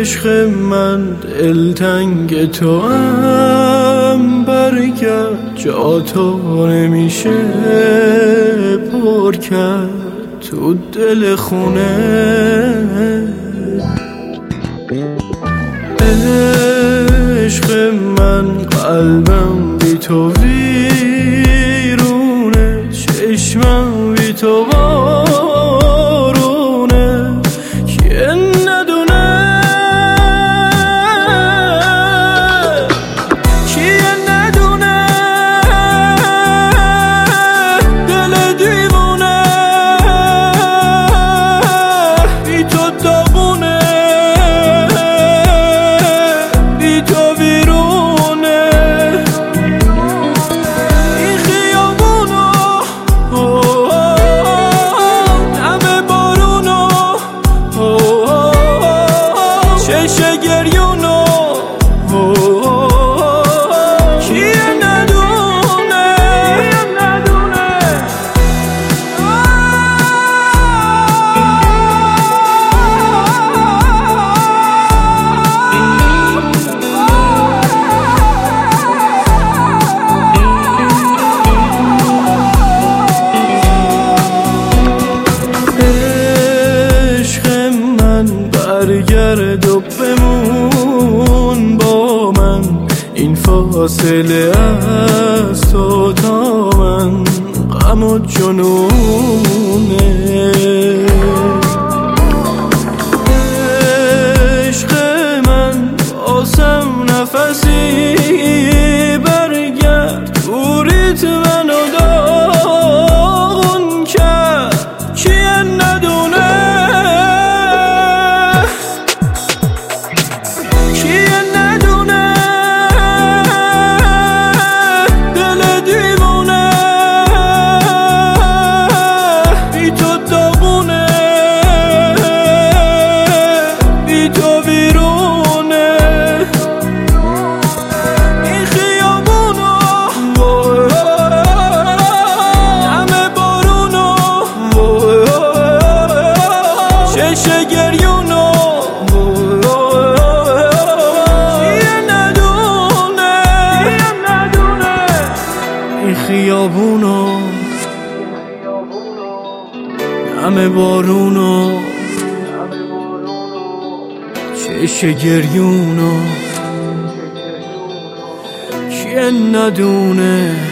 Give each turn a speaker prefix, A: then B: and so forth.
A: عشق من دلتنگ تو هم، برگرد جا تو نمیشه پر کرد تو دل خونه. عشق من قلبم بی تو ویرونه، چشمم بی تو بارونه، که ندونه کیه ندونه دل دیوونه بی تو داغونه، بی تو ویرونه. این خیابونو دم بارونو چشم گریونو کیه ندونه عشق من برگرد و بمون با من، این فاصله از تو تا من غم و جنونه. عشق من آسم نفسی برگرد، دوریت منو داغون کرد، کیه ندونه کیه ندونه دل دیوونه بی تو داغونه، بی تو ویرونه. این خیابونو دم بارونو چشم گریونو این خیابونو دم بارونو چشم گریونو کیه ندونه.